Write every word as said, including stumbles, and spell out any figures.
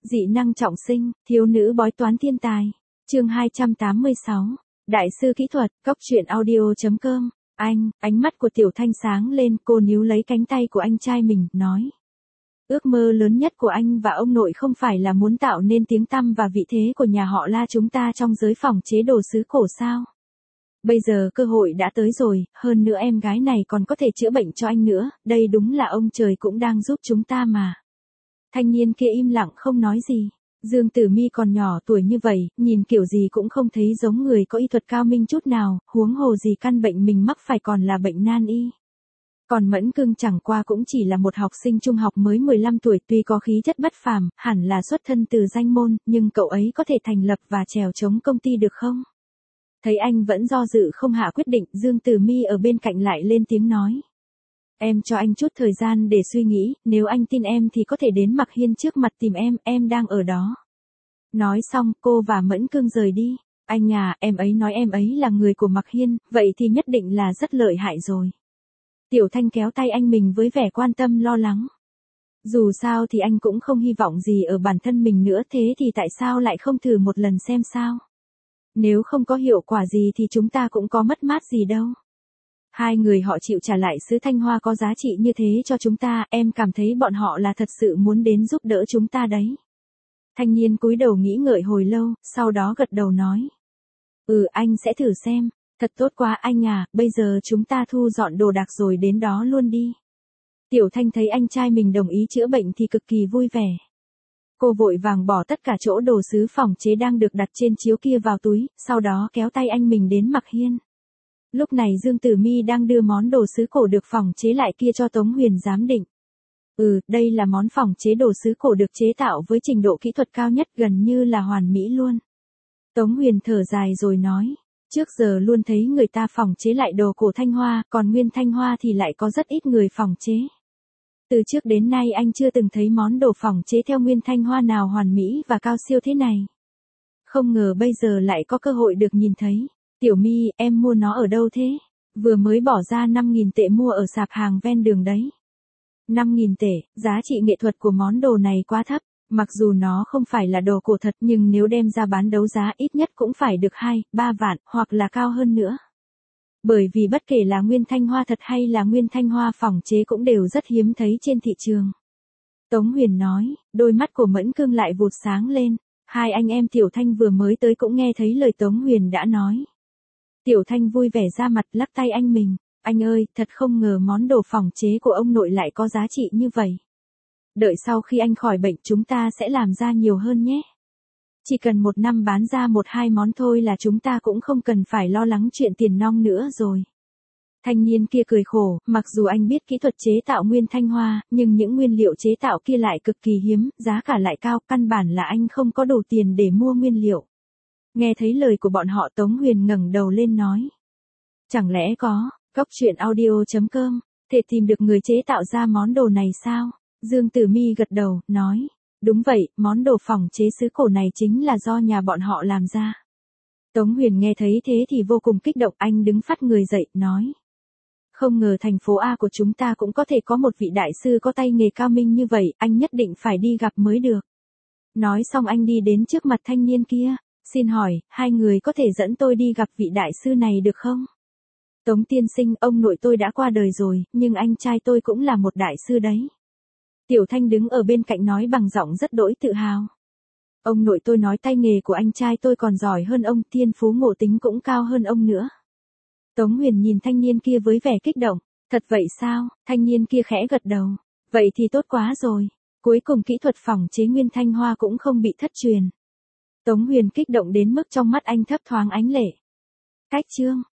Dị năng trọng sinh, thiếu nữ bói toán thiên tài. Chương hai trăm tám mươi sáu. Đại sư kỹ thuật, Cóc truyện audio chấm com. Anh, ánh mắt của Tiểu Thanh sáng lên, cô níu lấy cánh tay của anh trai mình, nói. Ước mơ lớn nhất của anh và ông nội không phải là muốn tạo nên tiếng tăm và vị thế của nhà họ La chúng ta trong giới phòng chế đồ sứ cổ sao? Bây giờ cơ hội đã tới rồi, hơn nữa em gái này còn có thể chữa bệnh cho anh nữa, đây đúng là ông trời cũng đang giúp chúng ta mà. Thanh niên kia im lặng không nói gì. Dương Tử Mi còn nhỏ tuổi như vậy, nhìn kiểu gì cũng không thấy giống người có y thuật cao minh chút nào, huống hồ gì căn bệnh mình mắc phải còn là bệnh nan y. Còn Mẫn Cưng chẳng qua cũng chỉ là một học sinh trung học mới mười lăm tuổi, tuy có khí chất bất phàm, hẳn là xuất thân từ danh môn, nhưng cậu ấy có thể thành lập và trèo chống công ty được không? Thấy anh vẫn do dự không hạ quyết định, Dương Tử Mi ở bên cạnh lại lên tiếng nói. Em cho anh chút thời gian để suy nghĩ, nếu anh tin em thì có thể đến Mặc Hiên trước mặt tìm em, em đang ở đó. Nói xong, cô và Mẫn Cưng rời đi. Anh à, em ấy nói em ấy là người của Mặc Hiên, vậy thì nhất định là rất lợi hại rồi. Tiểu Thanh kéo tay anh mình với vẻ quan tâm lo lắng. Dù sao thì anh cũng không hy vọng gì ở bản thân mình nữa, thế thì tại sao lại không thử một lần xem sao? Nếu không có hiệu quả gì thì chúng ta cũng có mất mát gì đâu. Hai người họ chịu trả lại sứ Thanh Hoa có giá trị như thế cho chúng ta, em cảm thấy bọn họ là thật sự muốn đến giúp đỡ chúng ta đấy. Thanh niên cúi đầu nghĩ ngợi hồi lâu, sau đó gật đầu nói. Ừ, anh sẽ thử xem. Thật tốt quá anh à, bây giờ chúng ta thu dọn đồ đạc rồi đến đó luôn đi. Tiểu Thanh thấy anh trai mình đồng ý chữa bệnh thì cực kỳ vui vẻ. Cô vội vàng bỏ tất cả chỗ đồ sứ phòng chế đang được đặt trên chiếu kia vào túi, sau đó kéo tay anh mình đến Mặc Hiên. Lúc này Dương Tử Mi đang đưa món đồ sứ cổ được phòng chế lại kia cho Tống Huyền giám định. Ừ, đây là món phòng chế đồ sứ cổ được chế tạo với trình độ kỹ thuật cao nhất, gần như là hoàn mỹ luôn. Tống Huyền thở dài rồi nói. Trước giờ luôn thấy người ta phòng chế lại đồ cổ Thanh Hoa, còn nguyên Thanh Hoa thì lại có rất ít người phòng chế. Từ trước đến nay anh chưa từng thấy món đồ phòng chế theo nguyên Thanh Hoa nào hoàn mỹ và cao siêu thế này. Không ngờ bây giờ lại có cơ hội được nhìn thấy. Tiểu Mi, em mua nó ở đâu thế? Vừa mới bỏ ra năm nghìn tệ mua ở sạp hàng ven đường đấy. năm nghìn tệ, giá trị nghệ thuật của món đồ này quá thấp. Mặc dù nó không phải là đồ cổ thật nhưng nếu đem ra bán đấu giá ít nhất cũng phải được hai, ba vạn, hoặc là cao hơn nữa. Bởi vì bất kể là nguyên Thanh Hoa thật hay là nguyên Thanh Hoa phòng chế cũng đều rất hiếm thấy trên thị trường. Tống Huyền nói, đôi mắt của Mẫn Cưng lại vụt sáng lên. Hai anh em Tiểu Thanh vừa mới tới cũng nghe thấy lời Tống Huyền đã nói. Tiểu Thanh vui vẻ ra mặt lắc tay anh mình. Anh ơi, thật không ngờ món đồ phòng chế của ông nội lại có giá trị như vậy. Đợi sau khi anh khỏi bệnh chúng ta sẽ làm ra nhiều hơn nhé. Chỉ cần một năm bán ra một hai món thôi là chúng ta cũng không cần phải lo lắng chuyện tiền nong nữa rồi. Thanh niên kia cười khổ, mặc dù anh biết kỹ thuật chế tạo nguyên Thanh Hoa, nhưng những nguyên liệu chế tạo kia lại cực kỳ hiếm, giá cả lại cao, căn bản là anh không có đủ tiền để mua nguyên liệu. Nghe thấy lời của bọn họ Tống Huyền ngẩng đầu lên nói. Chẳng lẽ có, Cóc truyện audio chấm com, thể tìm được người chế tạo ra món đồ này sao? Dương Tử Mi gật đầu, nói. Đúng vậy, món đồ phòng chế sứ cổ này chính là do nhà bọn họ làm ra. Tống Huyền nghe thấy thế thì vô cùng kích động, anh đứng phắt người dậy, nói. Không ngờ thành phố A của chúng ta cũng có thể có một vị đại sư có tay nghề cao minh như vậy, anh nhất định phải đi gặp mới được. Nói xong anh đi đến trước mặt thanh niên kia. Xin hỏi, hai người có thể dẫn tôi đi gặp vị đại sư này được không? Tống tiên sinh, ông nội tôi đã qua đời rồi, nhưng anh trai tôi cũng là một đại sư đấy. Tiểu Thanh đứng ở bên cạnh nói bằng giọng rất đỗi tự hào. Ông nội tôi nói tay nghề của anh trai tôi còn giỏi hơn ông, thiên phú ngộ tính cũng cao hơn ông nữa. Tống Huyền nhìn thanh niên kia với vẻ kích động. Thật vậy sao? Thanh niên kia khẽ gật đầu. Vậy thì tốt quá rồi. Cuối cùng kỹ thuật phòng chế nguyên Thanh Hoa cũng không bị thất truyền. Tống Huyền kích động đến mức trong mắt anh thấp thoáng ánh lệ. Cách chương.